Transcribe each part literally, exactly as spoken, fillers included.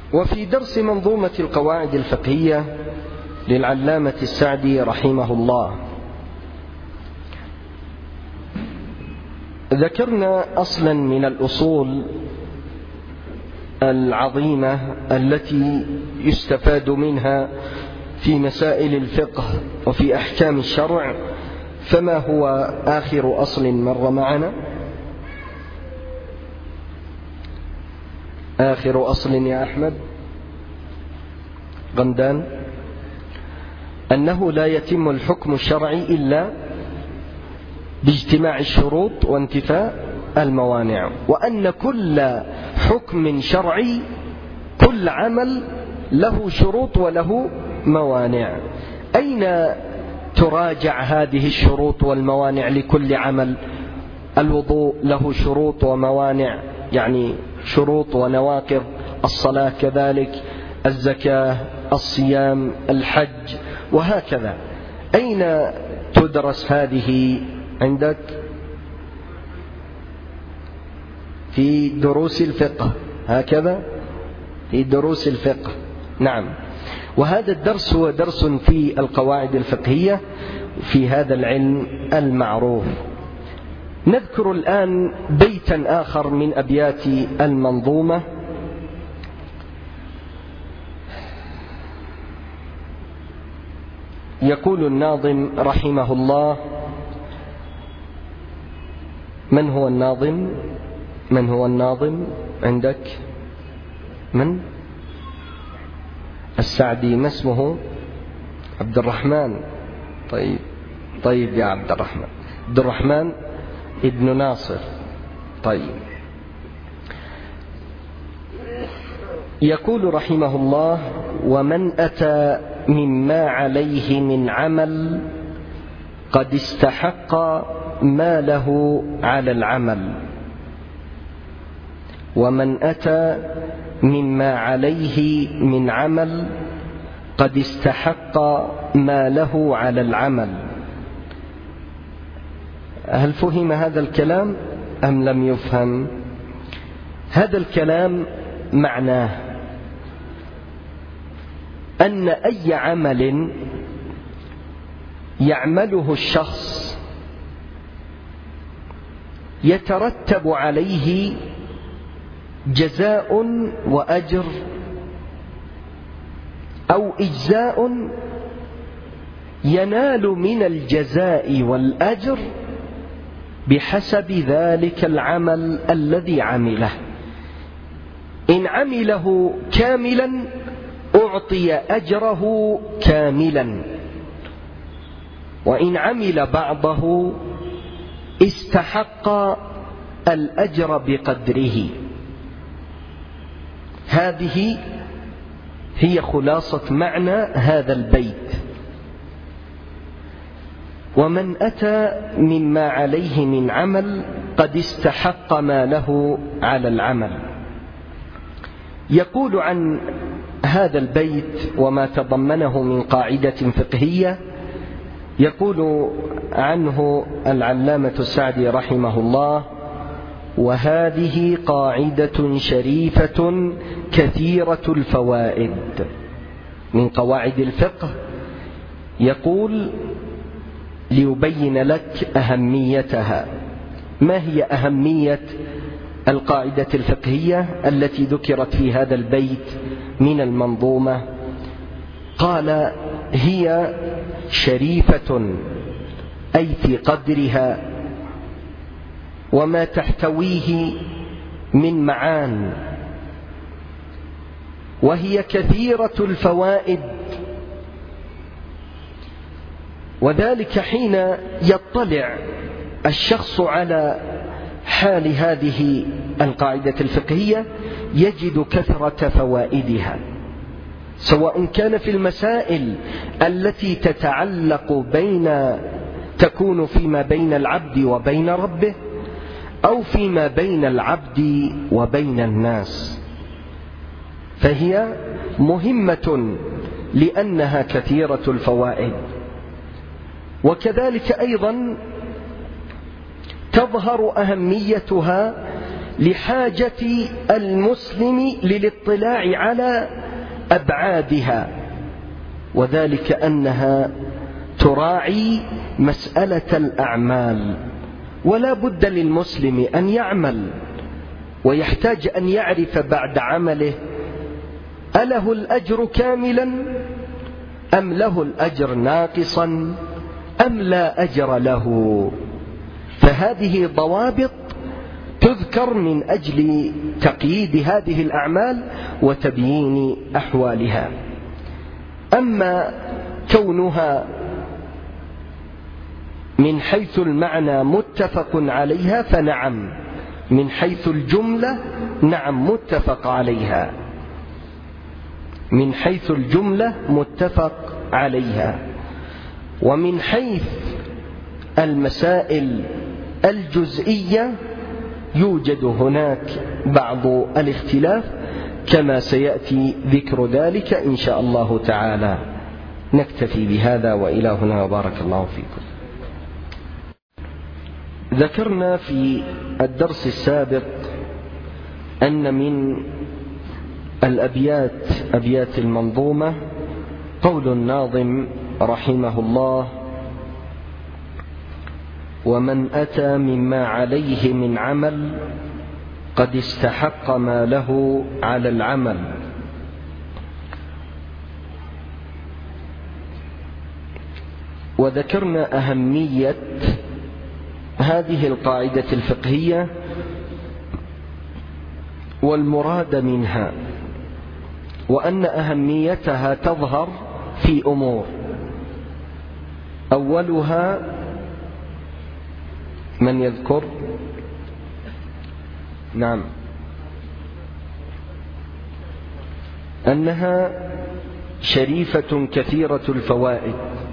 وفي درس منظومة القواعد الفقهية للعلامة السعدي رحمه الله ذكرنا أصلا من الأصول العظيمة التي يستفاد منها في مسائل الفقه وفي أحكام الشرع. فما هو آخر أصل مر معنا؟ آخر أصل يا أحمد غمدان أنه لا يتم الحكم الشرعي إلا باجتماع الشروط وانتفاء الموانع، وأن كل حكم شرعي كل عمل له شروط وله موانع. أين تراجع هذه الشروط والموانع لكل عمل؟ الوضوء له شروط وموانع، يعني شروط ونواقض، الصلاة كذلك، الزكاة، الصيام، الحج، وهكذا. أين تدرس هذه عندك؟ في دروس الفقه، هكذا في دروس الفقه. نعم، وهذا الدرس هو درس في القواعد الفقهية في هذا العلم المعروف. نذكر الآن بيتا آخر من أبيات المنظومة. يقول الناظم رحمه الله، من هو الناظم؟ من هو الناظم عندك؟ من؟ السعدي. ما اسمه؟ عبد الرحمن. طيب طيب يا عبد الرحمن، عبد الرحمن ابن ناصر. طيب، يقول رحمه الله: ومن أتى مما عليه من عمل قد استحق ما له على العمل. ومن أتى مما عليه من عمل قد استحق ما له على العمل. هل فهم هذا الكلام أم لم يفهم؟ هذا الكلام معناه أن أي عمل يعمله الشخص يترتب عليه جزاء وأجر أو إجزاء، ينال من الجزاء والأجر بحسب ذلك العمل الذي عمله. إن عمله كاملا أعطي أجره كاملا، وإن عمل بعضه استحق الأجر بقدره. هذه هي خلاصة معنى هذا البيت: ومن أتى مما عليه من عمل قد استحق ما له على العمل. يقول عن هذا البيت وما تضمنه من قاعدة فقهية، يقول عنه العلامة السعدي رحمه الله: وهذه قاعدة شريفة كثيرة الفوائد من قواعد الفقه. يقول ليبين لك أهميتها. ما هي أهمية القاعدة الفقهية التي ذكرت في هذا البيت من المنظومة؟ قال: هي شريفة أي في قدرها وما تحتويه من معان، وهي كثيرة الفوائد، وذلك حين يطلع الشخص على حال هذه القاعدة الفقهية يجد كثرة فوائدها، سواء كان في المسائل التي تتعلق بين تكون فيما بين العبد وبين ربه، أو فيما بين العبد وبين الناس، فهي مهمة لأنها كثيرة الفوائد. وكذلك أيضا تظهر أهميتها لحاجة المسلم للاطلاع على أبعادها، وذلك أنها تراعي مسألة الأعمال، ولا بد للمسلم أن يعمل، ويحتاج أن يعرف بعد عمله أله الأجر كاملا أم له الأجر ناقصا أم لا أجر له. فهذه ضوابط تذكر من أجل تقييد هذه الأعمال وتبيين أحوالها. أما كونها من حيث المعنى متفق عليها فنعم، من حيث الجملة نعم متفق عليها، من حيث الجملة متفق عليها. ومن حيث المسائل الجزئية يوجد هناك بعض الاختلاف كما سيأتي ذكر ذلك إن شاء الله تعالى. نكتفي بهذا وإلى هنا وبارك الله فيكم. ذكرنا في الدرس السابق أن من الأبيات أبيات المنظومة قول الناظم رحمه الله: ومن أتى مما عليه من عمل قد استحق ما له على العمل. وذكرنا أهمية هذه القاعدة الفقهية والمراد منها، وأن أهميتها تظهر في أمور، أولها من يذكر؟ نعم، أنها شريفة كثيرة الفوائد،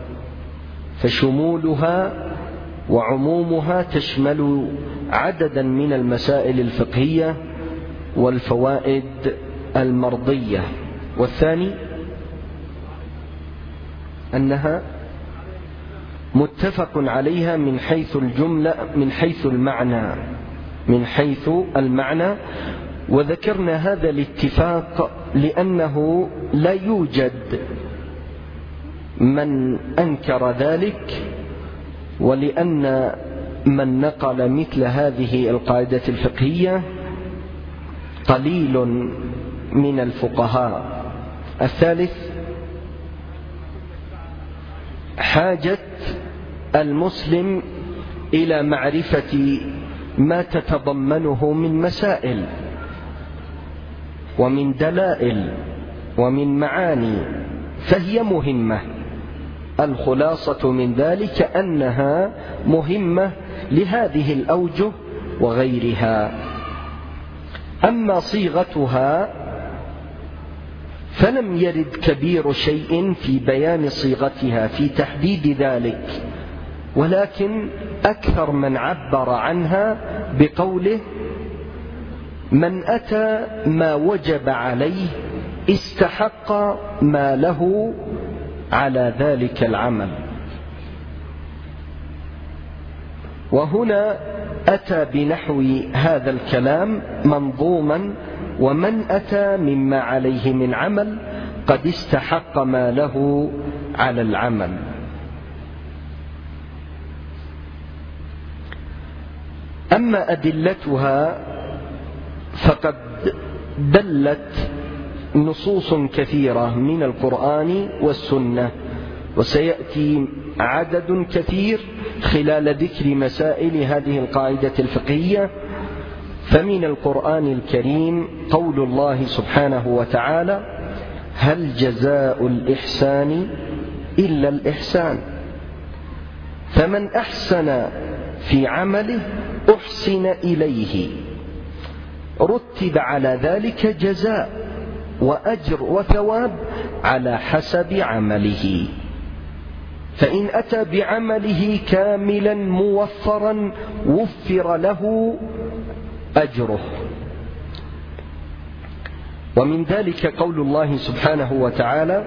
فشمولها وعمومها تشمل عددا من المسائل الفقهية والفوائد المرضية. والثاني أنها متفق عليها من حيث الجملة، من حيث المعنى، من حيث المعنى. وذكرنا هذا الاتفاق لأنه لا يوجد من أنكر ذلك، ولأن من نقل مثل هذه القاعدة الفقهية قليل من الفقهاء. الثالث حاجة المسلم إلى معرفة ما تتضمنه من مسائل ومن دلائل ومن معاني، فهي مهمة. الخلاصة من ذلك أنها مهمة لهذه الأوجه وغيرها. أما صيغتها فلم يرد كبير شيء في بيان صيغتها في تحديد ذلك، ولكن أكثر من عبر عنها بقوله: من أتى ما وجب عليه استحق ما له على ذلك العمل. وهنا أتى بنحو هذا الكلام منظوما: ومن أتى مما عليه من عمل قد استحق ما له على العمل. أما أدلتها فقد دلت نصوص كثيرة من القرآن والسنة، وسيأتي عدد كثير خلال ذكر مسائل هذه القاعدة الفقهية. فمن القرآن الكريم قول الله سبحانه وتعالى: هل جزاء الإحسان إلا الإحسان، فمن أحسن في عمله أحسن إليه، رتب على ذلك جزاء وأجر وثواب على حسب عمله. فإن أتى بعمله كاملا موفرا وفر له أجره. ومن ذلك قول الله سبحانه وتعالى: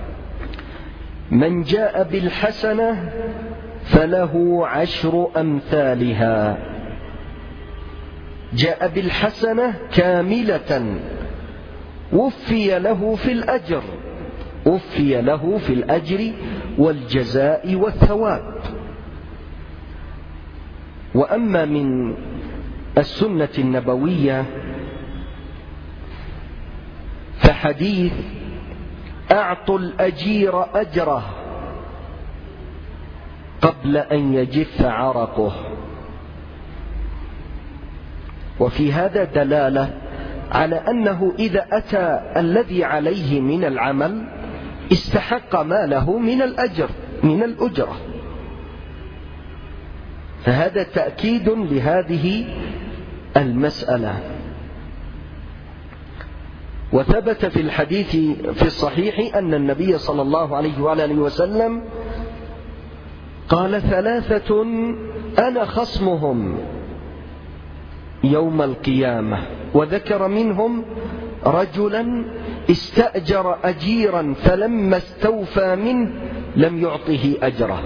من جاء بالحسنة فله عشر أمثالها. جاء بالحسنة كاملة وفي له في الأجر وفي له في الأجر والجزاء والثواب. وأما من السنة النبوية فحديث أعطوا الأجير أجره قبل أن يجف عرقه، وفي هذا دلالة على أنه إذا أتى الذي عليه من العمل استحق ما له من الأجر من الأجرة، فهذا تأكيد لهذه المسألة. وثبت في الحديث في الصحيح أن النبي صلى الله عليه وآله وسلم قال ثلاثة أنا خصمهم يوم القيامة، وذكر منهم رجلا استأجر أجيرا فلما استوفى منه لم يعطه أجره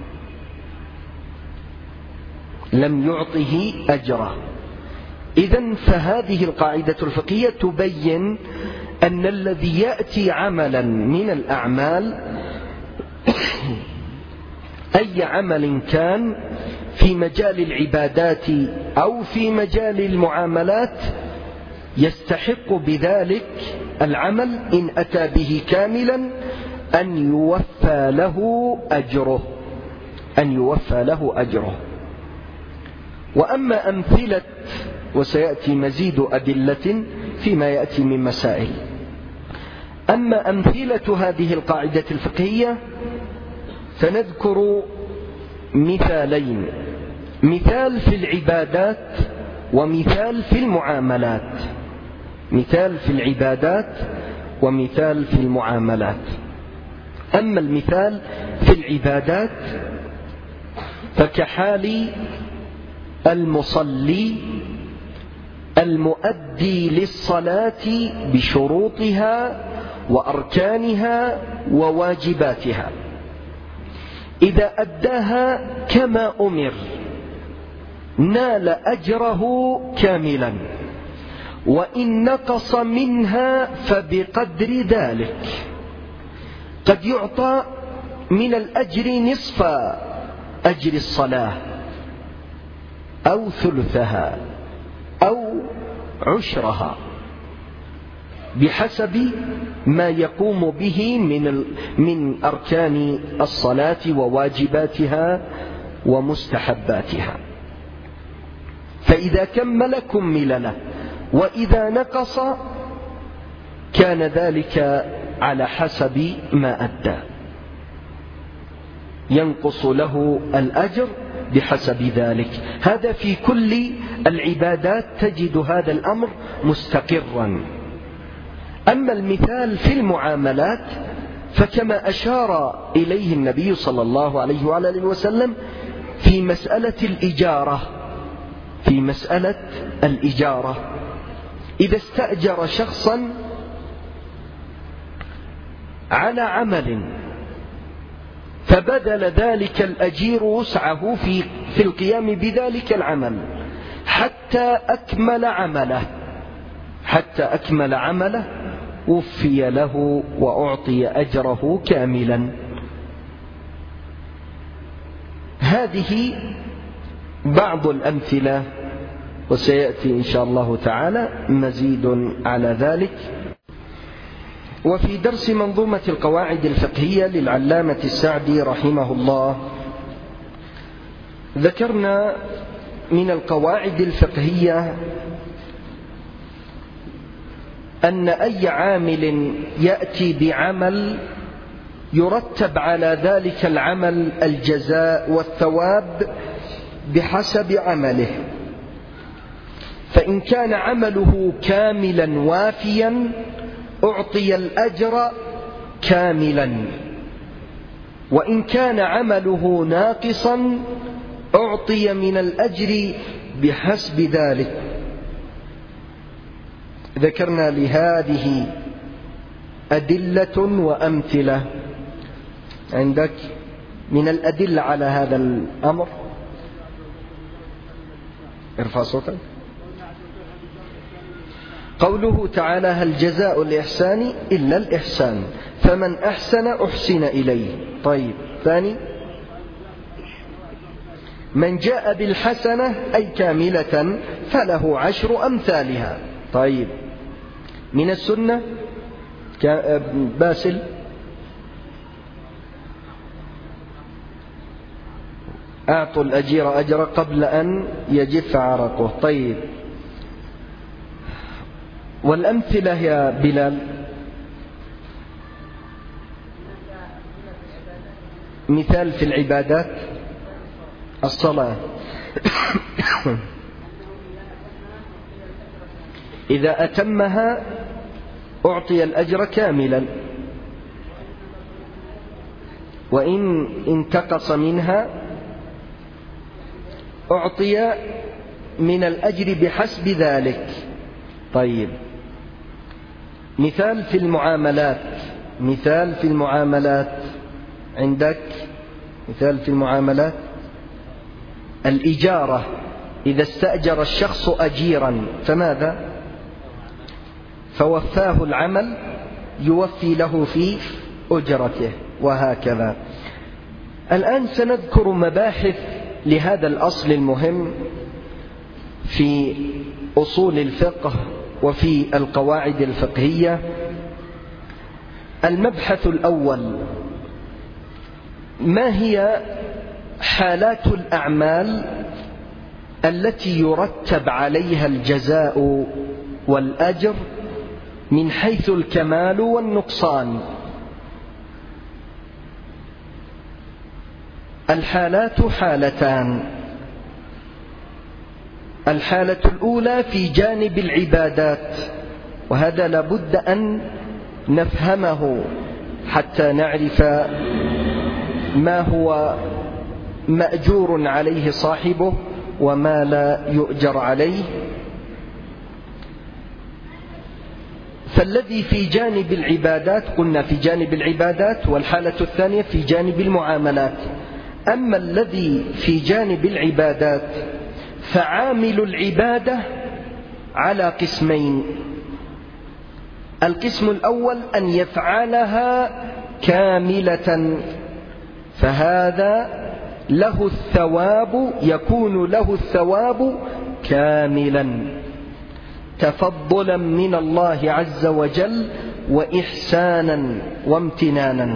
لم يعطه أجره. إذن فهذه القاعدة الفقهية تبين أن الذي يأتي عملا من الأعمال أي عمل كان في مجال العبادات أو في مجال المعاملات يستحق بذلك العمل إن أتى به كاملا أن يوفى له أجره أن يوفى له أجره. وأما أمثلة، وسيأتي مزيد أدلة فيما يأتي من مسائل، أما أمثلة هذه القاعدة الفقهية فنذكر مثالين، مثال في العبادات ومثال في المعاملات مثال في العبادات ومثال في المعاملات. أما المثال في العبادات فكحال المصلي المؤدي للصلاة بشروطها وأركانها وواجباتها، إذا أداها كما أمر نال أجره كاملا، وإن نقص منها فبقدر ذلك. قد يعطى من الأجر نصف أجر الصلاة أو ثلثها أو عشرها بحسب ما يقوم به من من أركان الصلاة وواجباتها ومستحباتها. فإذا كمل كمل له، وإذا نقص كان ذلك على حسب ما أدى، ينقص له الأجر بحسب ذلك. هذا في كل العبادات تجد هذا الأمر مستقرا. أما المثال في المعاملات فكما أشار إليه النبي صلى الله عليه وآله وسلم في مسألة الإجارة في مسألة الإجارة إذا استأجر شخصا على عمل فبذل ذلك الأجير وسعه في في القيام بذلك العمل حتى أكمل عمله حتى أكمل عمله وفي له وأعطي أجره كاملا. هذه بعض الأمثلة، وسيأتي إن شاء الله تعالى مزيد على ذلك. وفي درس منظومة القواعد الفقهية للعلامة السعدي رحمه الله ذكرنا من القواعد الفقهية أن أي عامل يأتي بعمل يرتب على ذلك العمل الجزاء والثواب بحسب عمله، فإن كان عمله كاملا وافيا أعطي الأجر كاملا، وإن كان عمله ناقصا أعطي من الأجر بحسب ذلك. ذكرنا لهذه أدلة وأمثلة. عندك من الأدلة على هذا الأمر؟ ارفع صوتك. قوله تعالى: هل جزاء الإحسان إلا الإحسان، فمن أحسن أحسن إليه. طيب، ثاني: من جاء بالحسنة أي كاملة فله عشر أمثالها. طيب، من السنة باسل: أعطوا الأجير أجر قبل أن يجف عرقه. طيب، والأمثلة يا بلال؟ مثال في العبادات: الصلاة إذا أتمها أعطي الأجر كاملا، وإن انتقص منها أعطي من الأجر بحسب ذلك. طيب، مثال في المعاملات. مثال في المعاملات عندك؟ مثال في المعاملات: الإجارة إذا استأجر الشخص أجيرا فماذا؟ فوفاه العمل يوفي له في أجرته، وهكذا. الآن سنذكر مباحث لهذا الأصل المهم في أصول الفقه وفي القواعد الفقهية. المبحث الأول: ما هي حالات الأعمال التي يرتب عليها الجزاء والأجر من حيث الكمال والنقصان؟ الحالات حالتان: الحالة الأولى في جانب العبادات، وهذا لابد أن نفهمه حتى نعرف ما هو مأجور عليه صاحبه وما لا يؤجر عليه. فالذي في جانب العبادات قلنا في جانب العبادات، والحالة الثانية في جانب المعاملات. أما الذي في جانب العبادات فعامل العبادة على قسمين: القسم الأول أن يفعلها كاملة، فهذا له الثواب، يكون له الثواب كاملا تفضلا من الله عز وجل وإحسانا وامتنانا،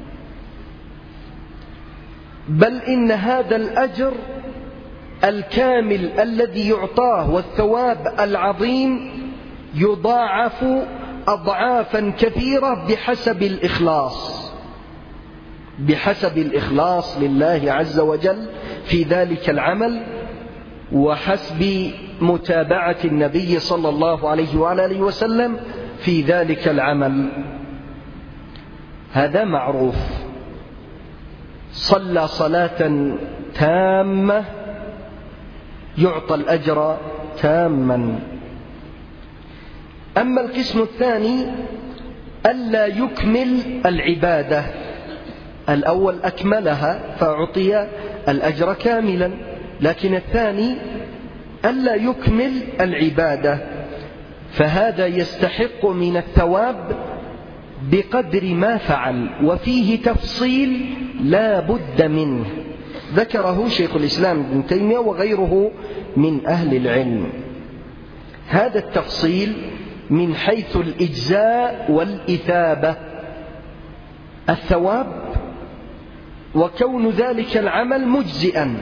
بل إن هذا الأجر الكامل الذي يعطاه والثواب العظيم يضاعف أضعافا كثيرة بحسب الإخلاص بحسب الإخلاص لله عز وجل في ذلك العمل، وحسب متابعة النبي صلى الله عليه وآله وسلم في ذلك العمل. هذا معروف. صلى صلاة تامة يعطى الأجر تاما. أما القسم الثاني ألا يكمل العبادة، الأول أكملها فأعطي الأجر كاملا، لكن الثاني ألا يكمل العبادة، فهذا يستحق من الثواب بقدر ما فعل، وفيه تفصيل لا بد منه ذكره شيخ الإسلام ابن تيمية وغيره من أهل العلم. هذا التفصيل من حيث الإجزاء والإثابة، الثواب وكون ذلك العمل مجزئا.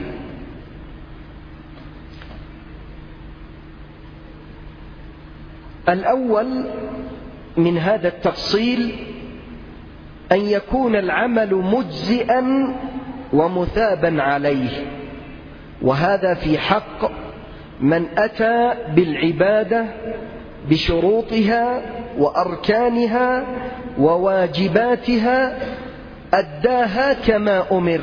الأول من هذا التفصيل أن يكون العمل مجزئا ومثابا عليه، وهذا في حق من أتى بالعبادة بشروطها وأركانها وواجباتها أداها كما أمر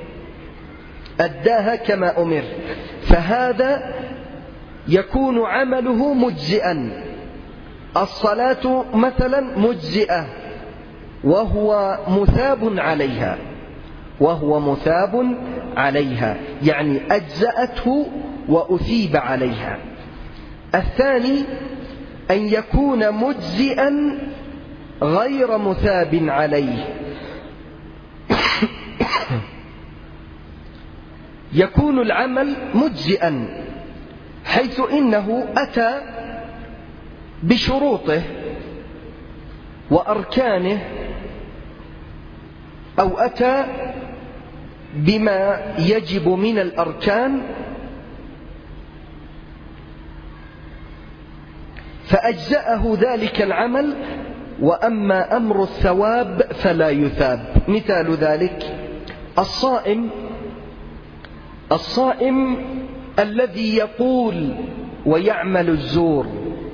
أداها كما أمر فهذا يكون عمله مجزئا. الصلاة مثلا مجزئة وهو مثاب عليها وهو مثاب عليها يعني أجزأته وأثيب عليها. الثاني أن يكون مجزئا غير مثاب عليه. يكون العمل مجزئا حيث إنه أتى بشروطه وأركانه، أو أتى بما يجب من الأركان فأجزأه ذلك العمل، وأما أمر الثواب فلا يثاب. مثال ذلك الصائم الصائم الذي يقول ويعمل الزور،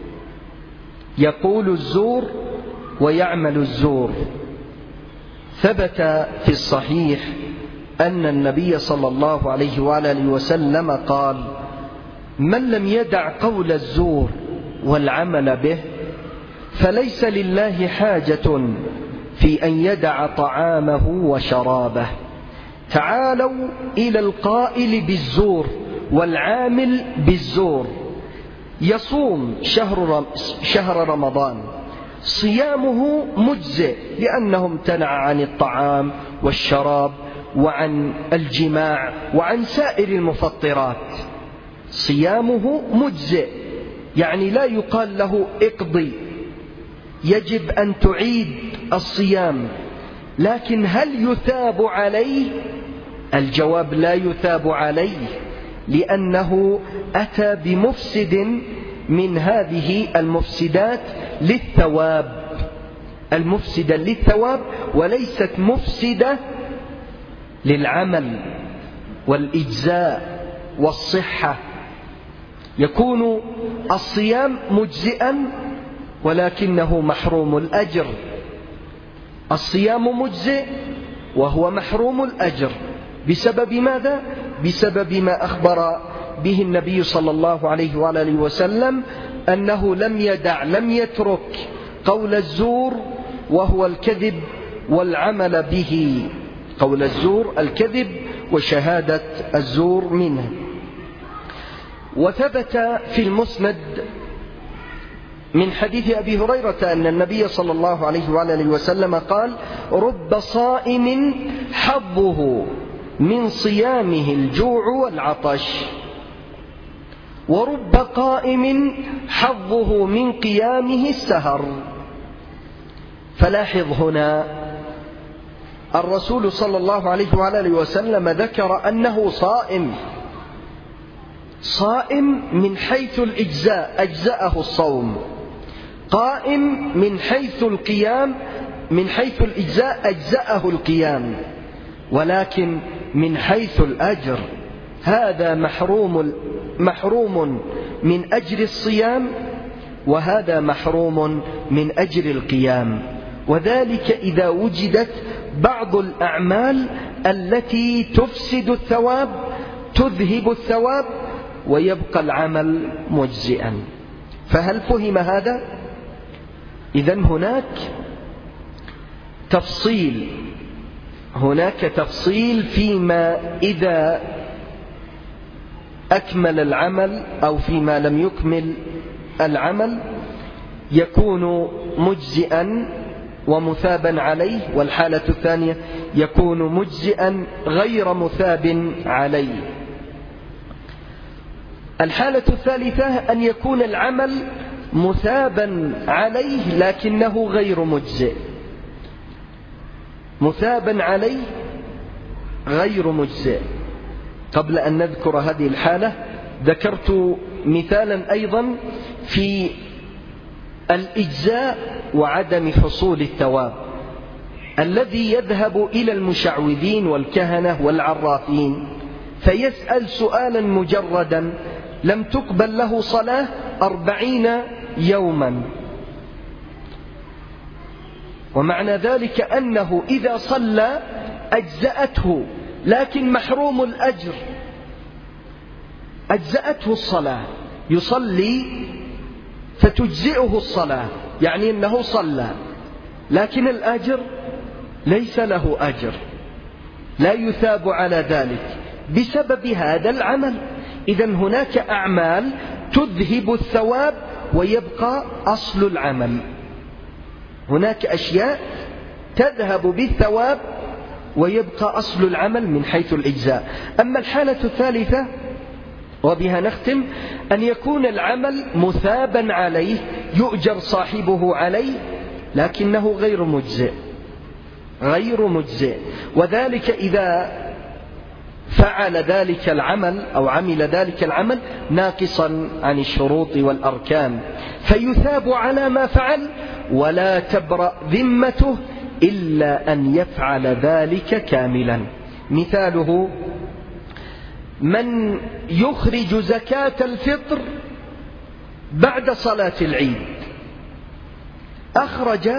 يقول الزور ويعمل الزور. ثبت في الصحيح أن النبي صلى الله عليه وآله وسلم قال: من لم يدع قول الزور والعمل به فليس لله حاجة في أن يدع طعامه وشرابه. تعالوا إلى القائل بالزور والعامل بالزور. يصوم شهر شهر رمضان، صيامه مجزئ لأنه امتنع عن الطعام والشراب وعن الجماع وعن سائر المفطرات. صيامه مجزئ، يعني لا يقال له اقضي، يجب أن تعيد الصيام. لكن هل يثاب عليه؟ الجواب: لا يثاب عليه، لأنه أتى بمفسد من هذه المفسدات للثواب، المفسدة للثواب وليست مفسدة للعمل والإجزاء والصحة. يكون الصيام مجزئا ولكنه محروم الأجر. الصيام مجزئ وهو محروم الأجر بسبب ماذا؟ بسبب ما أخبر به النبي صلى الله عليه وآله وسلم أنه لم يدع لم يترك قول الزور وهو الكذب والعمل به. قول الزور الكذب وشهادة الزور منه. وثبت في المسند من حديث أبي هريرة أن النبي صلى الله عليه وآله وسلم قال: رب صائم حظه من صيامه الجوع والعطش، ورب قائم حظه من قيامه السهر. فلاحظ هنا الرسول صلى الله عليه وآله وسلم ذكر أنه صائم، صائم من حيث الإجزاء أجزأه الصوم، قائم من حيث القيام من حيث الإجزاء أجزأه القيام، ولكن من حيث الأجر هذا محروم محروم من أجر الصيام، وهذا محروم من أجر القيام. وذلك إذا وجدت بعض الأعمال التي تفسد الثواب تذهب الثواب ويبقى العمل مجزئا. فهل فهم هذا؟ إذن هناك تفصيل هناك تفصيل فيما إذا أكمل العمل أو فيما لم يكمل العمل يكون مجزئا ومثابا عليه، والحالة الثانية يكون مجزئا غير مثاب عليه. الحالة الثالثة أن يكون العمل مثابا عليه لكنه غير مجزئ. مثابا عليه غير مجزئ. قبل أن نذكر هذه الحالة ذكرت مثالا أيضا في الإجزاء وعدم حصول الثواب. الذي يذهب إلى المشعوذين والكهنة والعرافين فيسأل سؤالا مجردا لم تقبل له صلاة أربعين يوما، ومعنى ذلك أنه إذا صلى أجزأته، لكن محروم الأجر. أجزأته الصلاة، يصلي فتجزئه الصلاة، يعني أنه صلى، لكن الأجر ليس له أجر، لا يثاب على ذلك بسبب هذا العمل. إذن هناك أعمال تذهب الثواب ويبقى أصل العمل. هناك أشياء تذهب بالثواب ويبقى أصل العمل من حيث الإجزاء. أما الحالة الثالثة وبها نختم، أن يكون العمل مثابا عليه يؤجر صاحبه عليه لكنه غير مجزئ غير مجزئ وذلك إذا فعل ذلك العمل أو عمل ذلك العمل ناقصا عن الشروط والأركان، فيثاب على ما فعل ولا تبرأ ذمته إلا أن يفعل ذلك كاملا. مثاله من يخرج زكاة الفطر بعد صلاة العيد، أخرج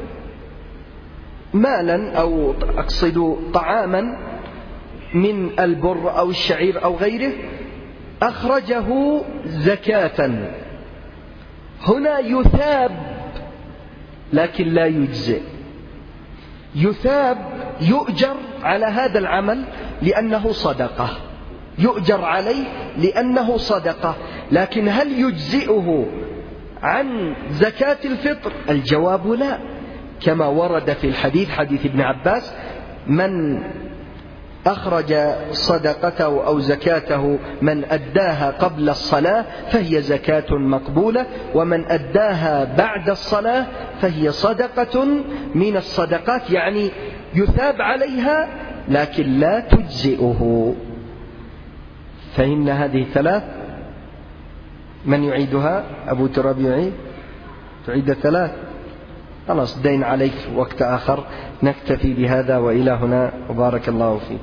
مالا أو أقصد طعاما من البر أو الشعير أو غيره، أخرجه زكاة، هنا يثاب لكن لا يجزئ. يثاب يؤجر على هذا العمل لأنه صدقة، يؤجر عليه لأنه صدقة، لكن هل يجزئه عن زكاة الفطر؟ الجواب لا، كما ورد في الحديث حديث ابن عباس: من أخرج صدقته أو زكاته من أداها قبل الصلاة فهي زكاة مقبولة، ومن أداها بعد الصلاة فهي صدقة من الصدقات، يعني يثاب عليها لكن لا تجزئه. فهمنا هذه الثلاث؟ من يعيدها؟ أبو تراب يعيد؟ تعيد الثلاث؟ خلاص دين عليك وقت آخر. نكتفي بهذا وإلى هنا وبارك الله فيك.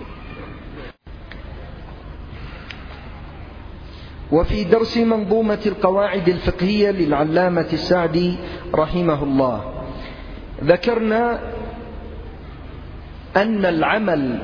وفي درس منظومة القواعد الفقهية للعلامة السعدي رحمه الله ذكرنا أن العمل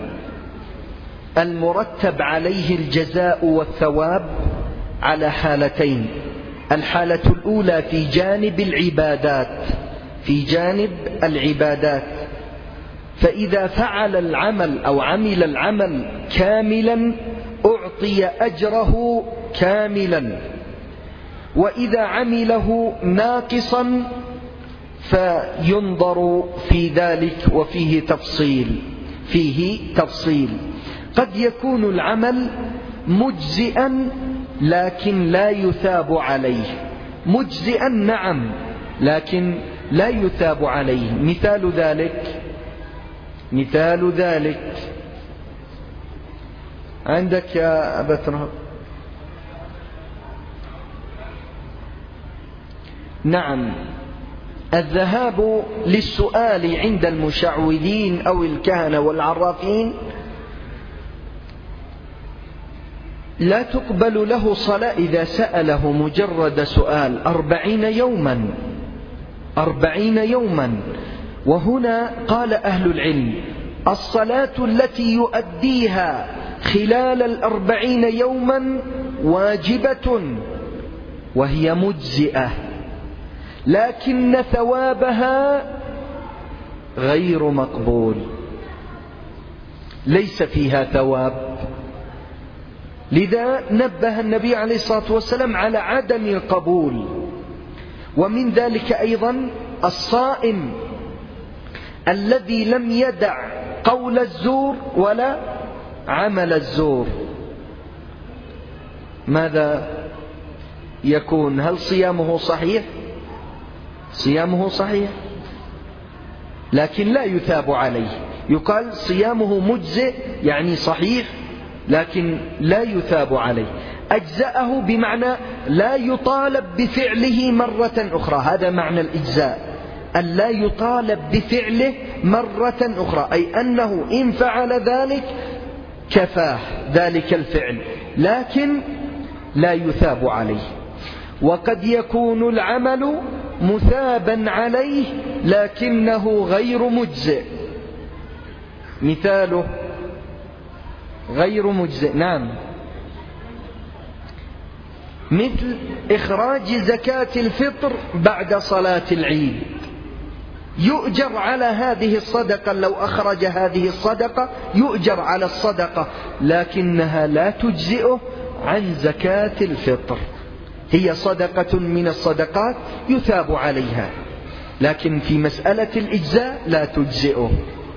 المرتب عليه الجزاء والثواب على حالتين: الحالة الأولى في جانب العبادات في جانب العبادات فإذا فعل العمل أو عمل العمل كاملا أعطي أجره كاملا، وإذا عمله ناقصا فينظر في ذلك وفيه تفصيل فيه تفصيل قد يكون العمل مجزئا لكن لا يثاب عليه، مجزئا نعم لكن لا يثاب عليه. مثال ذلك مثال ذلك عندك يا أبا ترهب؟ نعم، الذهاب للسؤال عند المشعوذين أو الكهنة والعرافين لا تقبل له صلاة إذا سأله مجرد سؤال أربعين يوما أربعين يوما. وهنا قال أهل العلم: الصلاة التي يؤديها خلال الأربعين يوما واجبة وهي مجزئة، لكن ثوابها غير مقبول، ليس فيها ثواب. لذا نبه النبي عليه الصلاة والسلام على عدم القبول. ومن ذلك أيضا الصائم الذي لم يدع قول الزور ولا عمل الزور، ماذا يكون؟ هل صيامه صحيح؟ صيامه صحيح لكن لا يثاب عليه. يقال صيامه مجزئ يعني صحيح لكن لا يثاب عليه. أجزأه بمعنى لا يطالب بفعله مرة أخرى، هذا معنى الإجزاء، أن لا يطالب بفعله مرة أخرى، أي أنه إن فعل ذلك كفاه ذلك الفعل لكن لا يثاب عليه. وقد يكون العمل مثابا عليه لكنه غير مجزئ. مثاله غير مجزئ، نعم، مثل إخراج زكاة الفطر بعد صلاة العيد، يؤجر على هذه الصدقة، لو أخرج هذه الصدقة يؤجر على الصدقة، لكنها لا تجزئه عن زكاة الفطر. هي صدقة من الصدقات يثاب عليها، لكن في مسألة الإجزاء لا تجزئه.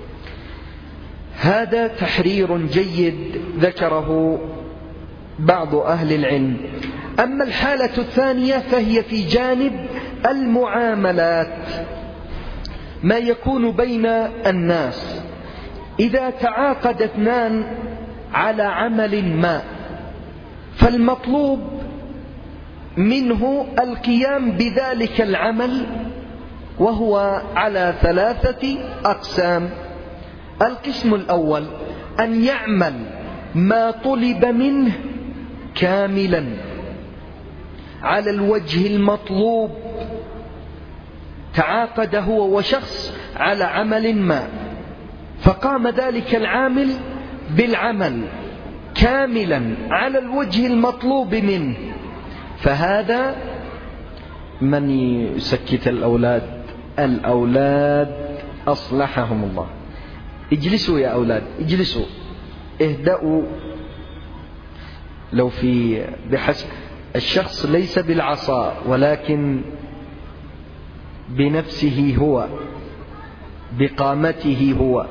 هذا تحرير جيد ذكره بعض أهل العلم. أما الحالة الثانية فهي في جانب المعاملات، ما يكون بين الناس. إذا تعاقد اثنان على عمل ما، فالمطلوب منه القيام بذلك العمل، وهو على ثلاثة أقسام. القسم الأول أن يعمل ما طلب منه كاملا على الوجه المطلوب. تعاقد هو وشخص على عمل ما، فقام ذلك العامل بالعمل كاملا على الوجه المطلوب منه، فهذا من يسكت الأولاد الأولاد أصلحهم الله. اجلسوا يا أولاد، اجلسوا، اهدأوا. لو في بحسب الشخص ليس بالعصا ولكن بنفسه هو، بقامته هو.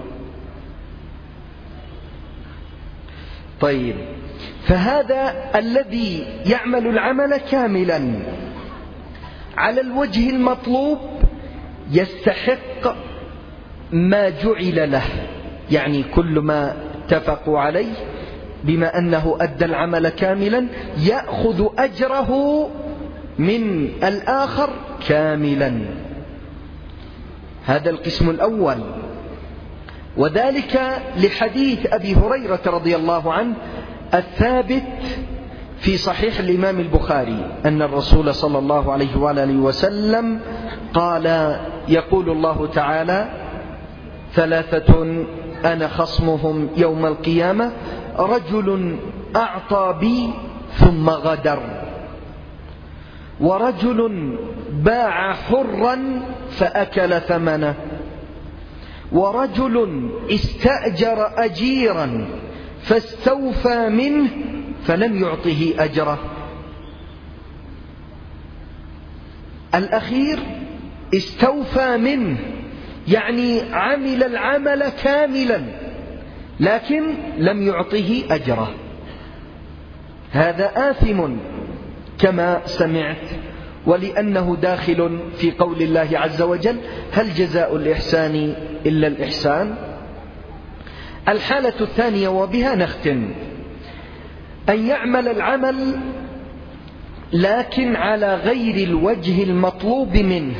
طيب، فهذا الذي يعمل العمل كاملا على الوجه المطلوب يستحق ما جعل له، يعني كل ما اتفقوا عليه بما أنه أدى العمل كاملا يأخذ أجره من الآخر كاملا. هذا القسم الأول، وذلك لحديث أبي هريرة رضي الله عنه الثابت في صحيح الإمام البخاري أن الرسول صلى الله عليه وآله وسلم قال: يقول الله تعالى: ثلاثة أنا خصمهم يوم القيامة، رجل أعطى بي ثم غدر، ورجل باع حرا فأكل ثمنه، ورجل استأجر أجيرا فاستوفى منه فلم يعطه أجره. الأخير استوفى منه، يعني عمل العمل كاملا لكن لم يعطه أجره، هذا آثم كما سمعت، ولأنه داخل في قول الله عز وجل: هل جزاء الإحسان إلا الإحسان. الحالة الثانية وبها نختم: أن يعمل العمل لكن على غير الوجه المطلوب منه.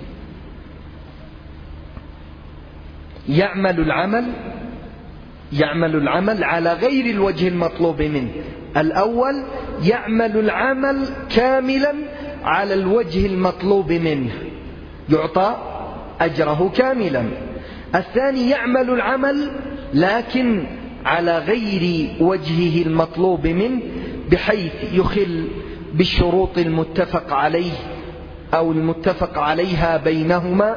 يعمل العمل يعمل العمل على غير الوجه المطلوب منه. الأول يعمل العمل كاملا على الوجه المطلوب منه، يعطى أجره كاملا. الثاني يعمل العمل لكن على غير وجهه المطلوب منه، بحيث يخل بالشروط المتفق عليه أو المتفق عليها بينهما،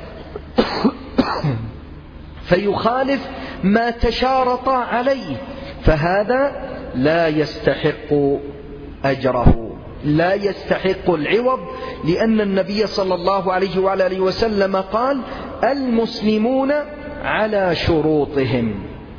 فيخالف ما تشارط عليه، فهذا لا يستحق أجره، لا يستحق العوض، لأن النبي صلى الله عليه وآله وسلم قال: المسلمون على شروطهم،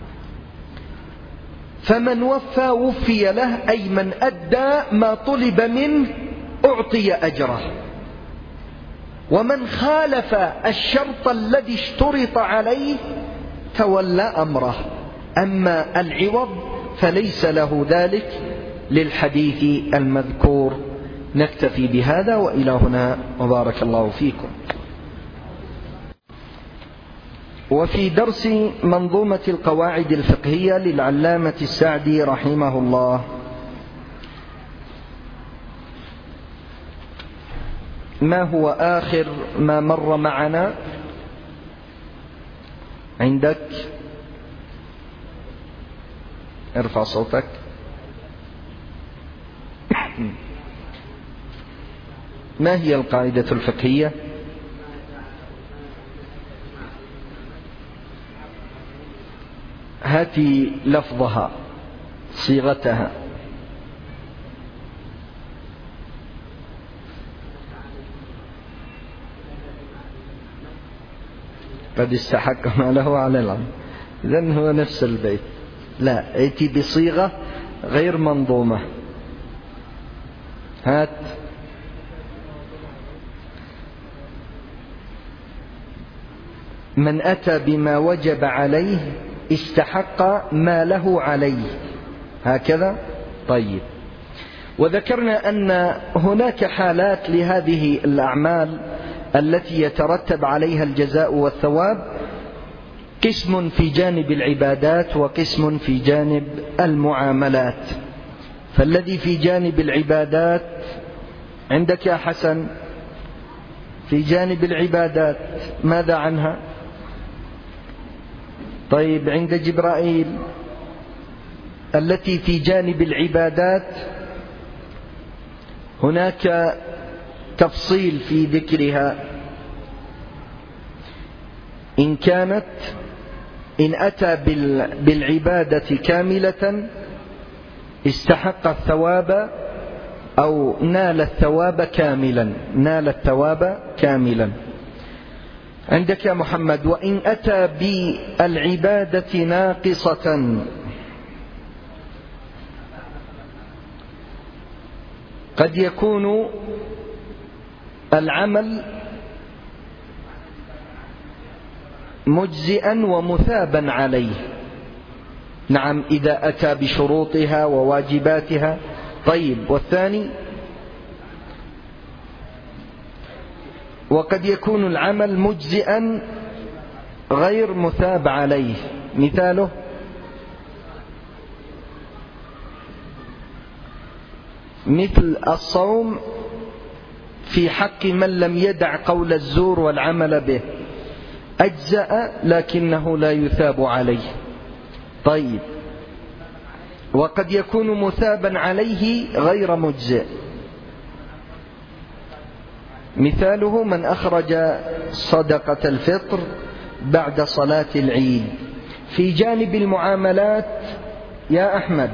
فمن وفى وفي له، أي من أدى ما طلب منه أعطي أجره، ومن خالف الشرط الذي اشترط عليه تولى أمره. أما العوض فليس له ذلك للحديث المذكور. نكتفي بهذا وإلى هنا، وبارك الله فيكم. وفي درس منظومة القواعد الفقهية للعلامة السعدي رحمه الله، ما هو آخر ما مر معنا عندك؟ ارفع صوتك. ما هي القاعدة الفقهية؟ هاتي لفظها، صيغتها. قد استحق ما له على العمل، إذن هو نفس البيت. لا، ائتي بصيغة غير منظومة. هات. من أتى بما وجب عليه استحق ما له عليه، هكذا. طيب، وذكرنا أن هناك حالات لهذه الأعمال التي يترتب عليها الجزاء والثواب، قسم في جانب العبادات وقسم في جانب المعاملات. فالذي في جانب العبادات عندك يا حسن، في جانب العبادات ماذا عنها؟ طيب، عند جبرائيل التي في جانب العبادات هناك تفصيل في ذكرها. إن كانت إن أتى بالعبادة كاملة استحق الثواب أو نال الثواب كاملا، نال الثواب كاملا. عندك يا محمد، وإن أتى بالعبادة ناقصة قد يكون العمل مجزئا ومثابا عليه. نعم، إذا أتى بشروطها وواجباتها. طيب، والثاني؟ وقد يكون العمل مجزئا غير مثاب عليه. مثاله؟ مثل الصوم في حق من لم يدع قول الزور والعمل به، أجزأ لكنه لا يثاب عليه. طيب، وقد يكون مثابا عليه غير مجزئ. مثاله من أخرج صدقة الفطر بعد صلاة العيد. في جانب المعاملات يا أحمد،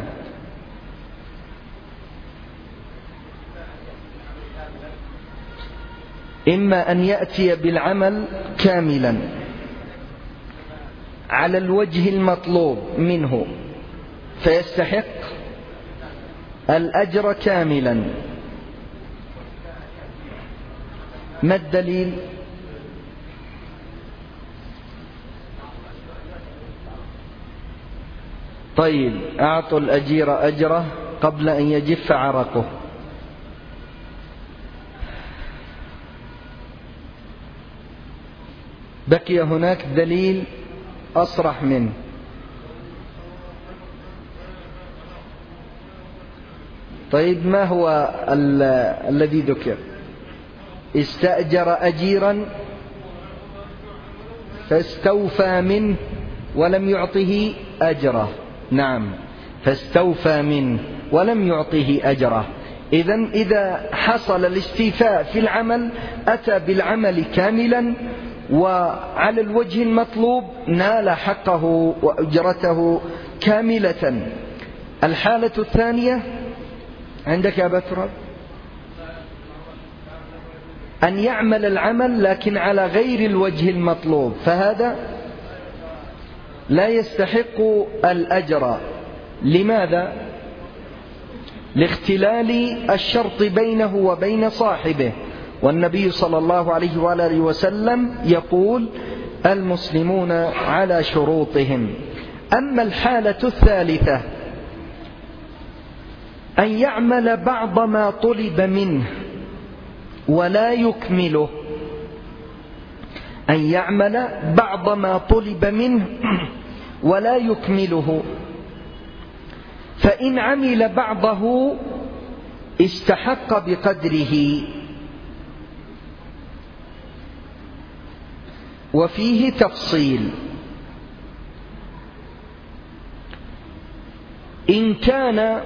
إما أن يأتي بالعمل كاملا على الوجه المطلوب منه فيستحق الأجر كاملا. ما الدليل؟ طيب، أعطوا الأجير أجره قبل أن يجف عرقه. بقي هناك دليل أصرح منه. طيب، ما هو الذي ذكر؟ استأجر أجيرا فاستوفى منه ولم يعطه أجره. نعم، فاستوفى منه ولم يعطه أجره. إذن إذا حصل الاستيفاء في العمل أتى بالعمل كاملا وعلى الوجه المطلوب نال حقه وأجرته كاملة. الحالة الثانية عندك يا بكر، أن يعمل العمل لكن على غير الوجه المطلوب، فهذا لا يستحق الأجر. لماذا؟ لاختلال الشرط بينه وبين صاحبه، والنبي صلى الله عليه وآله وسلم يقول: المسلمون على شروطهم. أما الحالة الثالثة أن يعمل بعض ما طلب منه ولا يكمله، أن يعمل بعض ما طلب منه ولا يكمله، فإن عمل بعضه استحق بقدره. وفيه تفصيل: إن كان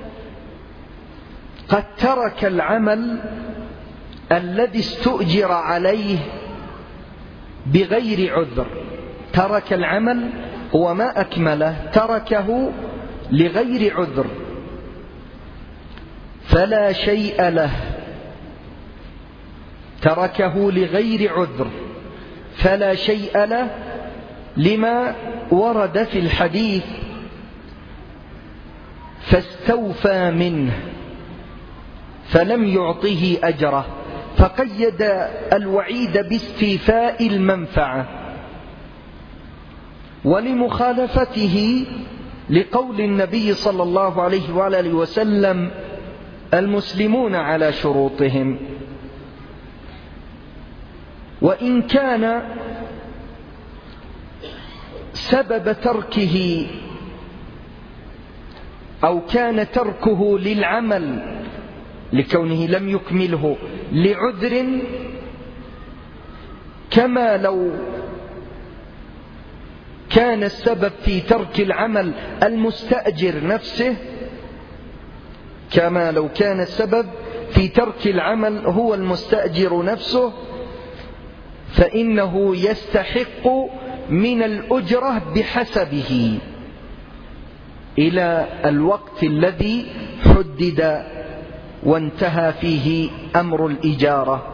قد ترك العمل الذي استؤجر عليه بغير عذر، ترك العمل هو ما أكمله، تركه لغير عذر، فلا شيء له. تركه لغير عذر فلا شيء له لما ورد في الحديث فاستوفى منه فلم يعطه أجره، فقيد الوعيد باستيفاء المنفعة، ولمخالفته لقول النبي صلى الله عليه وآله وسلم المسلمون على شروطهم. وإن كان سبب تركه أو كان تركه للعمل لكونه لم يكمله لعذر، كما لو كان السبب في ترك العمل المستأجر نفسه، كما لو كان السبب في ترك العمل هو المستأجر نفسه، فإنه يستحق من الأجرة بحسبه إلى الوقت الذي حدد وانتهى فيه أمر الإجارة،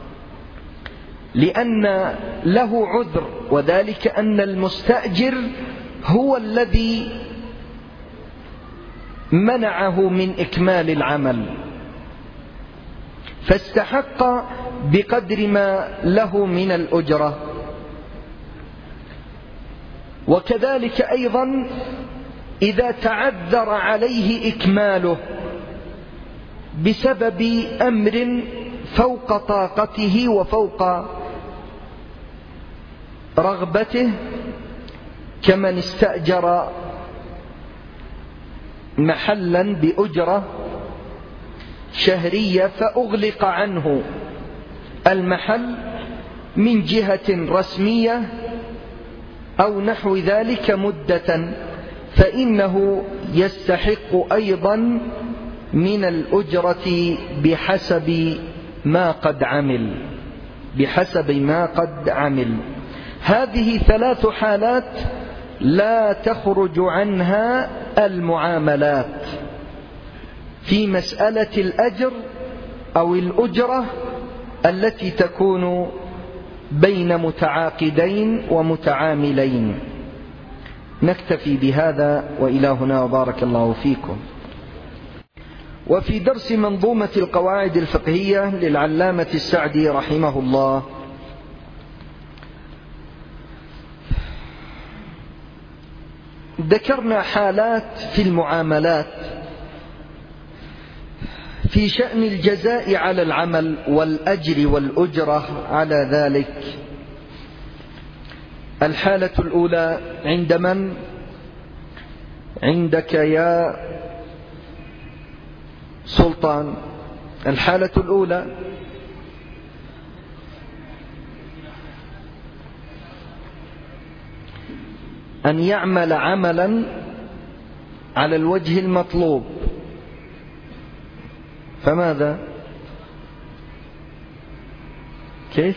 لأن له عذر، وذلك أن المستأجر هو الذي منعه من إكمال العمل، فاستحق بقدر ما له من الأجرة. وكذلك أيضا إذا تعذر عليه إكماله بسبب أمر فوق طاقته وفوق رغبته، كمن استأجر محلا بأجرة شهرية فأغلق عنه المحل من جهة رسمية أو نحو ذلك مدة، فإنه يستحق أيضا من الأجرة بحسب ما قد عمل بحسب ما قد عمل. هذه ثلاث حالات لا تخرج عنها المعاملات في مسألة الأجر أو الأجرة التي تكون بين متعاقدين ومتعاملين. نكتفي بهذا وإلى هنا وبارك الله فيكم. وفي درس منظومة القواعد الفقهية للعلامة السعدي رحمه الله ذكرنا حالات في المعاملات في شأن الجزاء على العمل والأجر والأجرة على ذلك. الحالة الأولى عند من؟ عندك يا سلطان. الحالة الأولى أن يعمل عملا على الوجه المطلوب، فماذا؟ كيف؟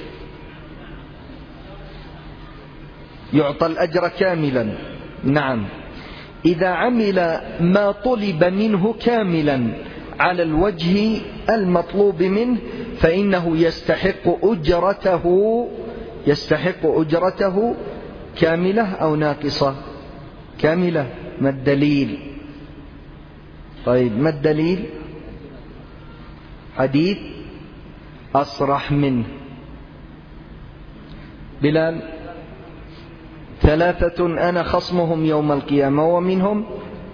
يعطى الأجر كاملا. نعم، إذا عمل ما طلب منه كاملا على الوجه المطلوب منه فإنه يستحق أجرته يستحق أجرته كاملة أو ناقصة؟ كاملة. ما الدليل؟ طيب ما الدليل؟ حديث أصرح منه. بلال. ثلاثة أنا خصمهم يوم القيامة ومنهم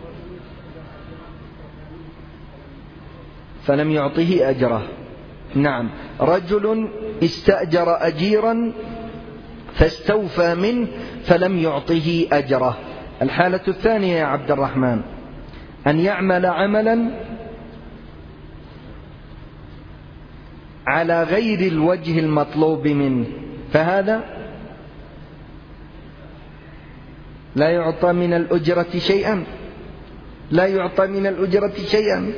فلم يعطه أجره. نعم، رجل استأجر أجيرا فاستوفى منه فلم يعطه أجره. الحالة الثانية يا عبد الرحمن أن يعمل عملا على غير الوجه المطلوب منه، فهذا لا يعطى من الأجرة شيئا لا يعطى من الأجرة شيئا.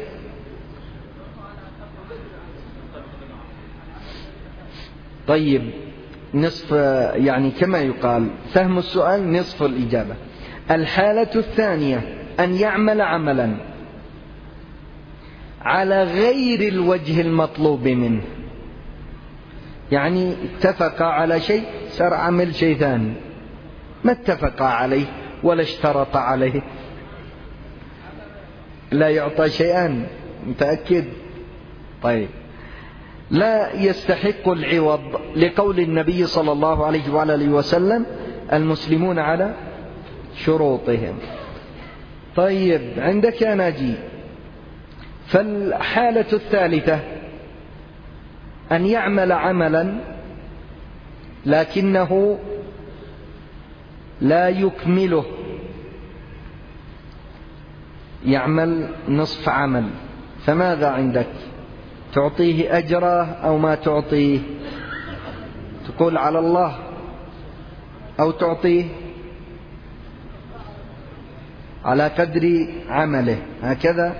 طيب نصف، يعني كما يقال فهم السؤال نصف الإجابة. الحالة الثانية أن يعمل عملا على غير الوجه المطلوب منه، يعني اتفق على شيء أيسر عمل شيء ثاني ما اتفق عليه ولا اشترط عليه، لا يعطى شيئا، متأكد؟ طيب، لا يستحق العوض لقول النبي صلى الله عليه وعلى آله وسلم المسلمون على شروطهم. طيب، عندك يا ناجي. فالحالة الثالثة أن يعمل عملا لكنه لا يكمله، يعمل نصف عمل، فماذا عندك؟ تعطيه أجره أو ما تعطيه؟ تقول على الله أو تعطيه على قدر عمله، هكذا.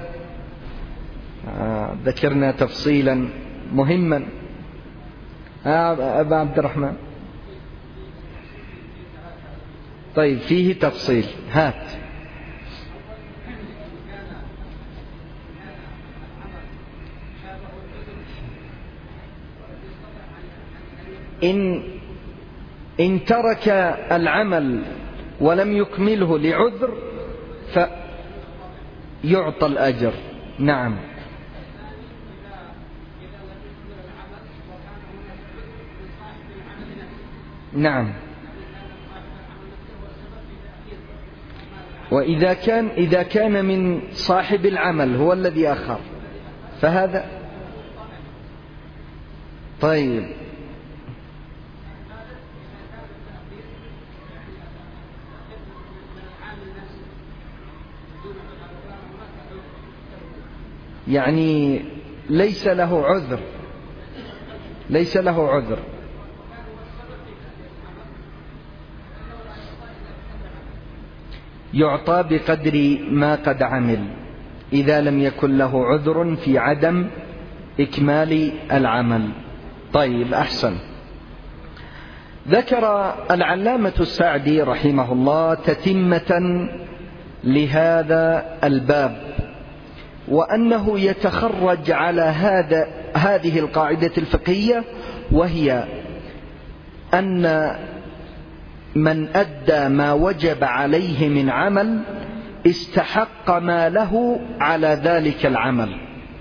آه ذكرنا تفصيلا مهما. آه أبا عبد الرحمن. طيب، فيه تفصيل، هات. إن إن ترك العمل ولم يكمله لعذر فيعطى الأجر. نعم. نعم. وإذا كان إذا كان من صاحب العمل هو الذي أخر فهذا. طيب، يعني ليس له عذر، ليس له عذر. يعطى بقدر ما قد عمل إذا لم يكن له عذر في عدم إكمال العمل. طيب، أحسن. ذكر العلامة السعدي رحمه الله تتمة لهذا الباب، وأنه يتخرج على هذا هذه القاعدة الفقهية، وهي أن من أدى ما وجب عليه من عمل استحق ما له على ذلك العمل،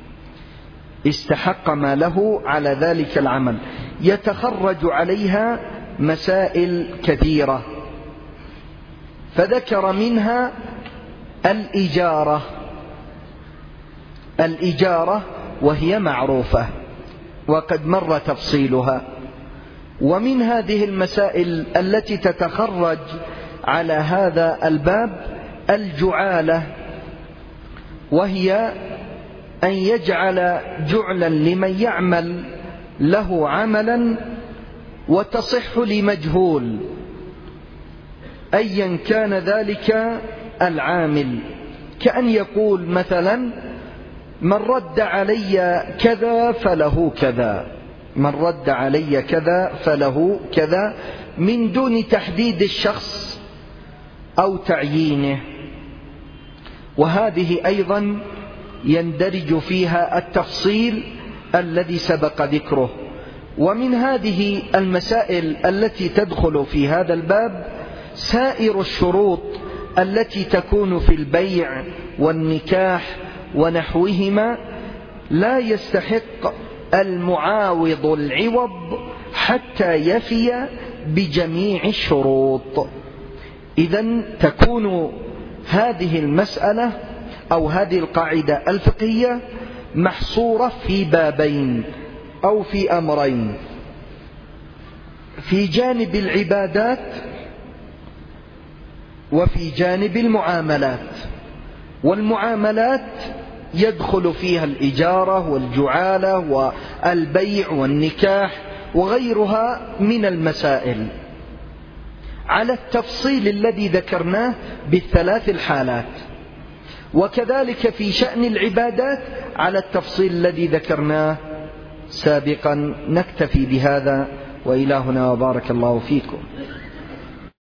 استحق ما له على ذلك العمل. يتخرج عليها مسائل كثيرة، فذكر منها الإجارة. الإجارة وهي معروفة وقد مر تفصيلها. ومن هذه المسائل التي تتخرج على هذا الباب الجعالة، وهي أن يجعل جعلا لمن يعمل له عملا وتصح لمجهول أيا كان ذلك العامل، كأن يقول مثلا من رد علي كذا فله كذا، من رد علي كذا فله كذا، من دون تحديد الشخص أو تعيينه. وهذه أيضا يندرج فيها التفصيل الذي سبق ذكره. ومن هذه المسائل التي تدخل في هذا الباب سائر الشروط التي تكون في البيع والنكاح ونحوهما، لا يستحق المعاوض العوض حتى يفي بجميع الشروط. إذن تكون هذه المسألة أو هذه القاعدة الفقهية محصورة في بابين أو في أمرين: في جانب العبادات وفي جانب المعاملات. والمعاملات يدخل فيها الإجارة والجعالة والبيع والنكاح وغيرها من المسائل على التفصيل الذي ذكرناه بالثلاث الحالات. وكذلك في شأن العبادات على التفصيل الذي ذكرناه سابقا. نكتفي بهذا، وإلهنا وبارك الله فيكم.